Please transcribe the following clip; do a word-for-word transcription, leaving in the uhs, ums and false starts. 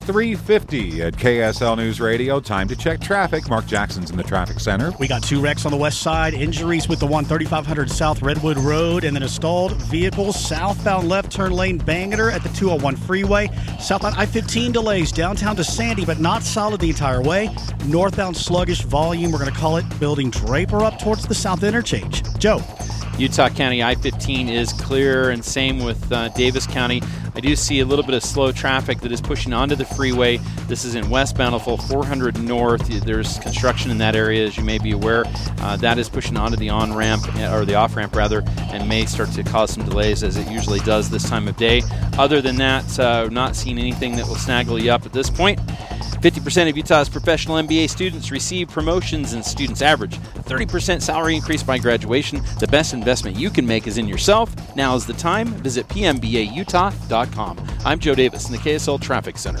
three fifty at K S L News Radio. Time to check traffic. Mark Jackson's in the traffic center. We got two wrecks on the west side. Injuries with the one thirty-five hundred South Redwood Road, and then a stalled vehicle southbound left turn lane Bangor at the two oh one freeway. Southbound I fifteen delays downtown to Sandy, but not solid the entire way. Northbound sluggish volume, we're going to call it, building Draper up towards the south interchange. Joe. Utah County I fifteen is clear, and same with uh, Davis County. I do see a little bit of slow traffic that is pushing onto the freeway. This is in West Bountiful, four hundred north. There's construction in that area, as you may be aware. Uh, that is pushing onto the on-ramp, or the off-ramp rather, and may start to cause some delays, as it usually does this time of day. Other than that, uh, not seeing anything that will snaggle you up at this point. fifty percent of Utah's professional M B A students receive promotions, and students average a thirty percent salary increase by graduation. The best investment you can make is in yourself. Now is the time. Visit P M B A Utah dot com. I'm Joe Davis in the K S L Traffic Center.